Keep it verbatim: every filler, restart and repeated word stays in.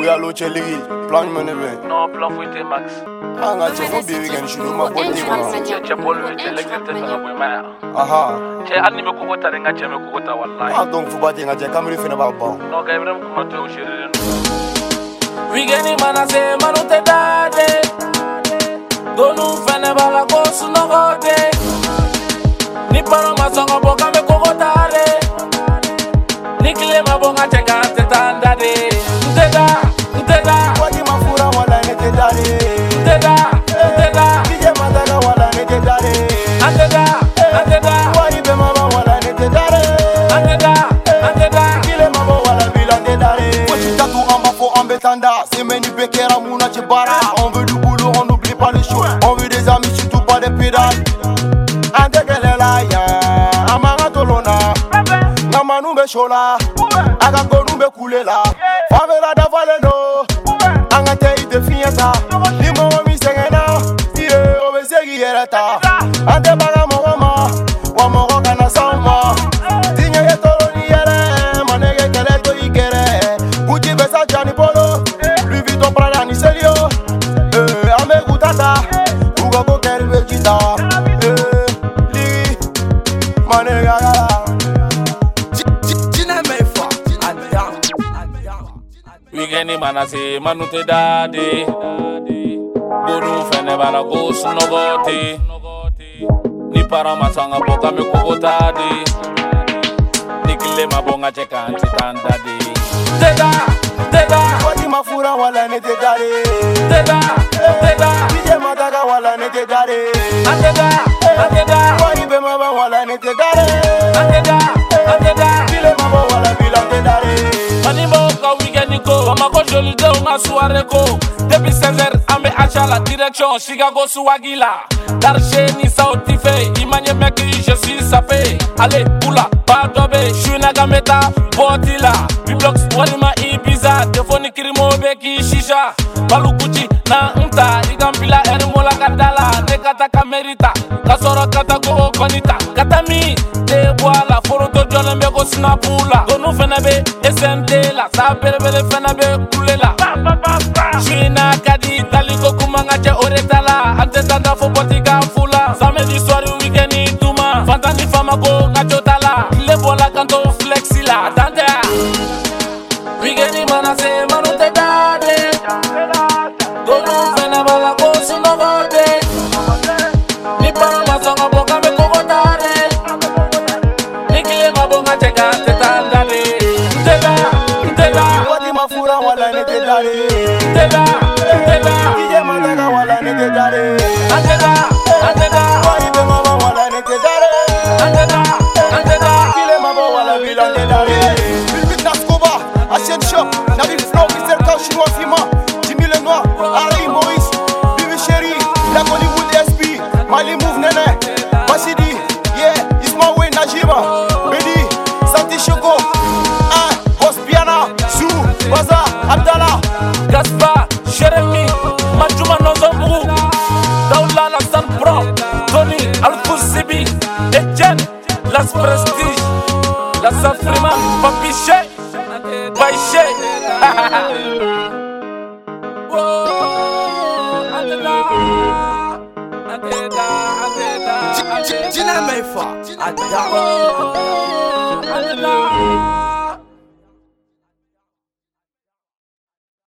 We are low chilly. Plan money. No, plan with the max. I'm not going to be weekend. Should do my body. Chapol with the electric with my. Aha. Che anni me kukota renga che me kukota wallahi. I don't forget that I can't really about bomb. No, Gabriel Kumato Shirin. We get him and I say, Manute Dade. Donu Fenebala goes to no go day. Nipano Masonga Boka me Kokotare. Nikile Mabonga Cheka Tetandade. Teda, Teda. What you mafura wala nete dare. Teda, Teda. Kije madaga wala nete dare. Anteda, Anteda. Wari be mama wala nete dare. Anteda, Anteda. Kile mama wala bilande dare. Faut tatu amba fo ambetanda. C'est meni bekera muna chibara. On veut du boulot, on n'oublie pas les choses. On veut des amis, surtout pas des pédales. Andekele la ya. Amanga tolona. Namanu be shola. Aga gonu be kulela. Favela da valeno. Angate ite fienta. Ni mo mi sengena. Iye obesegi yereta. Ante baga mo mama. Wa mo kana sama. Tinye yetolo ni yere. Manege kele to ikere. Gucci besa jani polo. Louis Vuitton Prada ni serio. Eh ame gutata. Uga ko kerbe jita. Eh li manega gala. We get him and I say, Manute Dade. Donu Fenebala goes to no go day. Nipara Masanga Boka me Kokotade. Nikile Mabonga Cheka Tetandade. Teda, Teda. Wadi mafura wala nete dare. Teda, Teda. Kije madaga wala nete dare. Anteda, Anteda. Wari be mama wala nete dare. Anteda, Anteda. Kile mama wala bilande dare. Manimbo ka weekend go, ama ko joli de una soirée ko. Depuis seize heures, ame acha la direction Chicago Swagila. Darche ni sauti fe, imanye meki je suis sapé. Allez, oula, pas dobe, shuna gameta, botila. Biblox walima Ibiza, telefoni kirimo beki shisha. Balukuchi na unta, igambila ermola kadala, nekata kamerita. Kasoro kata go konita, katami, te boala, foroto jole mbeko snapula. Donu fenabe, S M T la, sa berebele fenabe kulela. China kadi, taliko kumanga che oretala. Ante tanda fo botiga fula. Samedi soir weekend ni tuma. Fantani fama go ngachotala. Le bola kanto flexila. Atante. Weekend ni mana se Manute Dade. Donu Fenebala go suno bote. Ni para masonga boka me kokotare. Nikile mabonga cheka tetandale. Teda, Teda. Wadi mafura wala nete dare. Teda, Teda. Kije madaga wala nete dare. Anteda, Anteda. Wari be mama wala nete dare. Anteda, Anteda. Kile mama wala bilande dare. Bilbit Nascoba, Asian Shop, Nabi Flow, mister Kao Chinois Fima, Jimmy Lenoir, Harry Maurice, Bibi Chéri, Black Hollywood S P, Mali Move Nene, Basidi, yeah, Ismawe Najima, Bedi, Santi Choco, Ah, Hospiana, Sou, Baza, Abdallah, Gaspar, Jérémy, Majuma Nozombu, Daoula Lassan Pro, Tony, Alfousibi, Etienne, Las Prestige, Las Afrima, Papiche, Baiche. Gina Mefa, Ada. Adela.